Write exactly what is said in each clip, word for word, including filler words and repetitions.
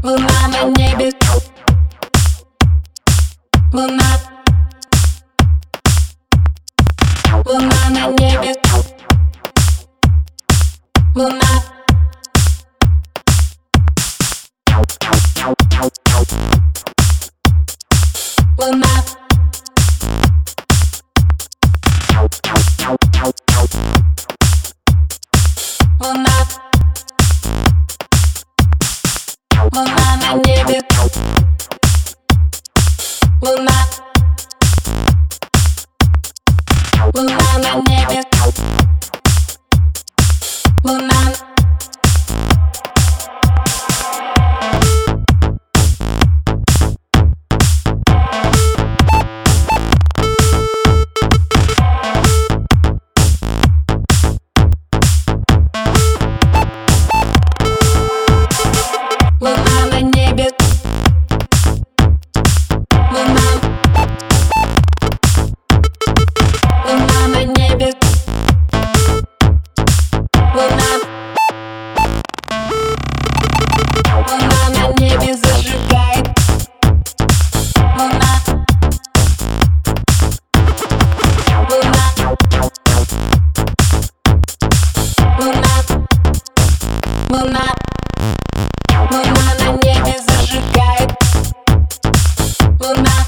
Луна на небе. Луна. Луна на небе. Луна. Луна. Луна. Луна на небе. Луна. Луна на небе. Луна. Луна на небе. Луна. Луна на небе. Луна. Луна на небе зажигает. Луна. Луна. Луна. Луна. Луна на небе зажигает. Луна.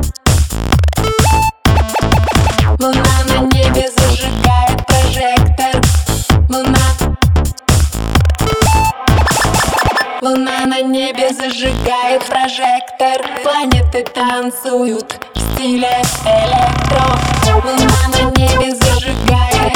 Луна на небе зажигает прожектор. Луна. Луна на небе зажигает прожектор. Планеты танцуют в стиле электро. Луна на небе зажигает.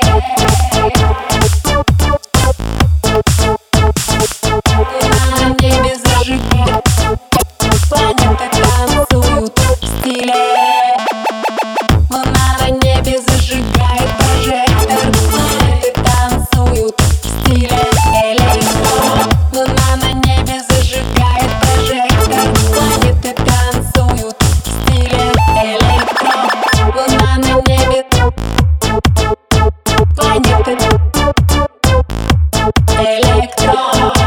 Луна на небе зажигает. Планеты танцуют в стиле. Луна на небе зажигает прожектор. Планеты танцуют в стиле электро. Луна на небе зажигает прожектор. Планеты танцуют в стиле электро. Луна на небе. Планеты электро.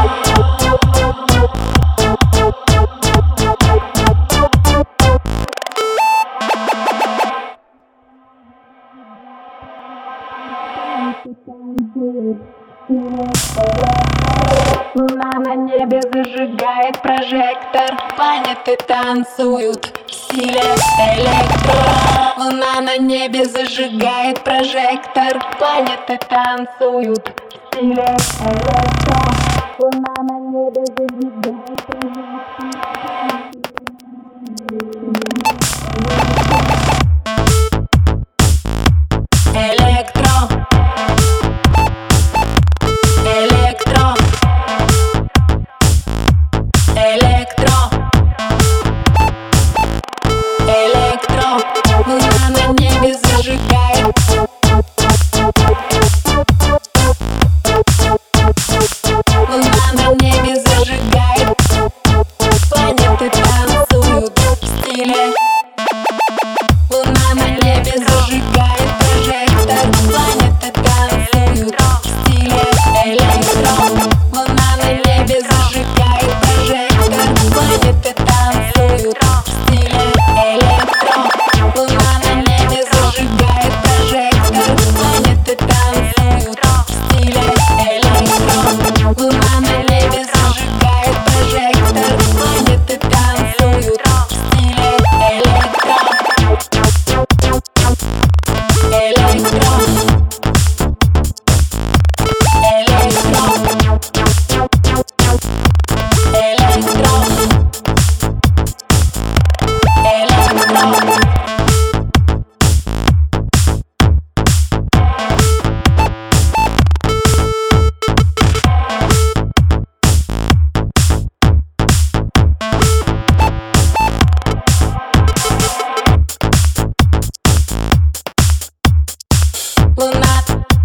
Луна на небе зажигает прожектор. Планеты танцуют в стиле электро. Луна на небе зажигает прожектор. Планеты танцуют в стиле электро. Луна на небе зажигает прожектор. Электро. Электро. Электро. Электро. Луна на небе зажигает. Луна на небе зажигает. Планеты танцуют в стиле. Луна на небе зажигает прожектор. Планеты танцуют в стиле электро. Луна на небе зажигает прожектор. Планеты танцуют в стиле электро. Луна на небе зажигает прожектор. Планеты танцуют в стиле электро. Луна на небе зажигает прожектор. Планеты танцуют в стиле электро. Электро. Луна.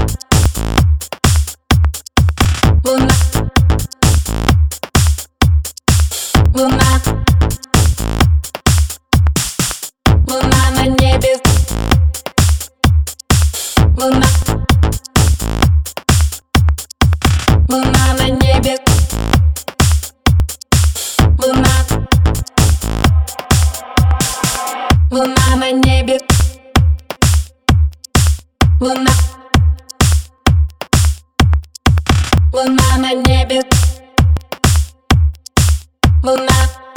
Луна. Луна. Луна на небе. Луна. Луна на небе. луна, луна на небе, луна.